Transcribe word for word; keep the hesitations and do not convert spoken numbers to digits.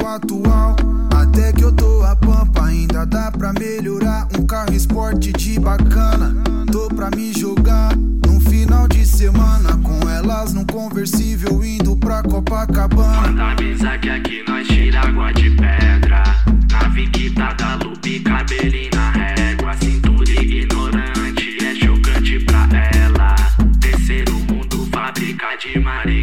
atual. Até que eu tô a pampa, ainda dá pra melhorar. Um carro esporte de bacana, tô pra me jogar num final de semana, com elas num conversível indo pra Copacabana. Manda avisa que aqui nós tira água de pedra. Nave quitada, lupe, cabelinho na régua. Cintura ignorante, é chocante pra ela. Terceiro mundo, fábrica de marinho.